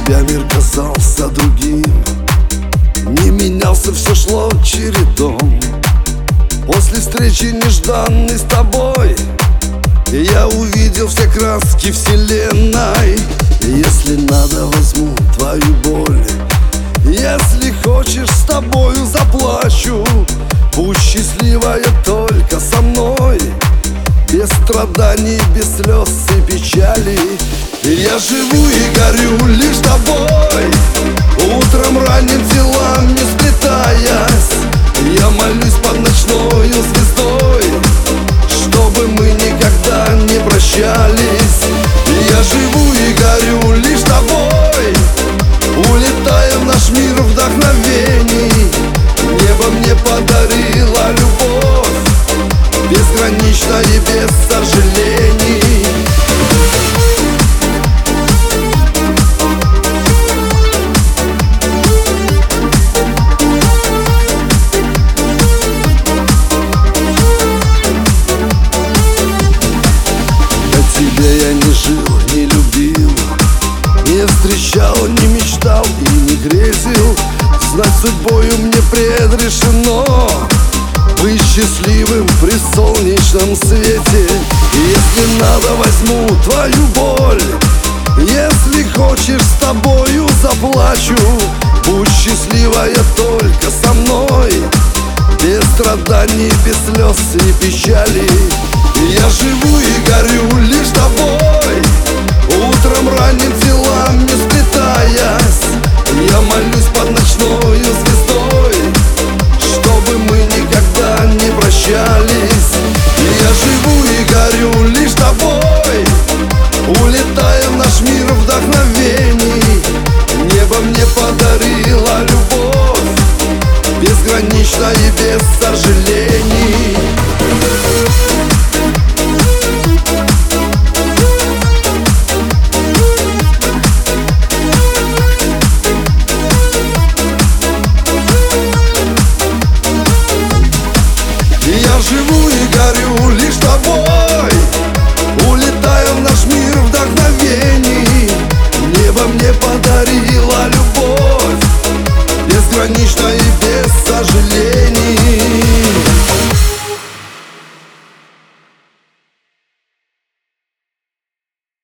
тебя мир казался другим, не менялся, все шло чередом. После встречи нежданной с тобой я увидел все краски вселенной. Если надо, возьму твою боль, если хочешь, с тобою заплачу. Будь счастливая только со мной, без страданий, без слез и печали. Я живу и горю лишь тобой, утром ранним делам не сплетаясь. Я молюсь под ночною звездой, чтобы мы никогда не прощались. Я живу и горю лишь тобой, улетая в наш мир вдохновений. Небо мне подарило любовь, безгранично и без сожалений. До тебя я не жил, не любил, не встречал, не мечтал и не грезил. Знать судьбою мне предрешено быть счастливым при солнечном свете. Если надо, возьму твою боль, если хочешь, с тобою заплачу. Будь счастливая только со мной, без страданий, без слез и печали. Я живу и горю лишь тобой, утром ранним делам не сплетаясь. Я молюсь под ночною звездой, чтобы мы никогда не прощались. Я живу и горю лишь тобой, улетая в наш мир вдохновений. Небо мне подарило любовь, безгранично и без сожалений.